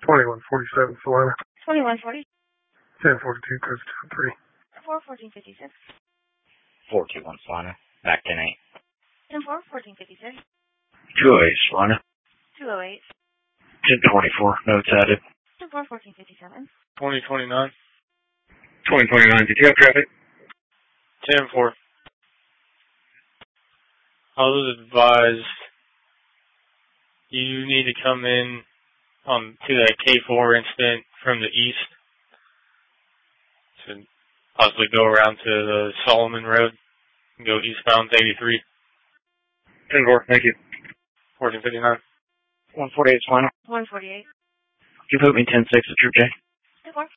2147 Salina. 2140. 1042 goes to 3. 41456. 421 Salina. Back 10-8. 104 1456. 208 Salina. 208. 1024. Notes added. 104 1457. 2029. 2029. Did you have traffic? 10-4. I was advised you need to come in to that K4 incident from the east to possibly go around to the Solomon Road and go eastbound 83. 10-4. Thank you. 1459. 148 Salina. 148. You put me 10-6 at Troop J.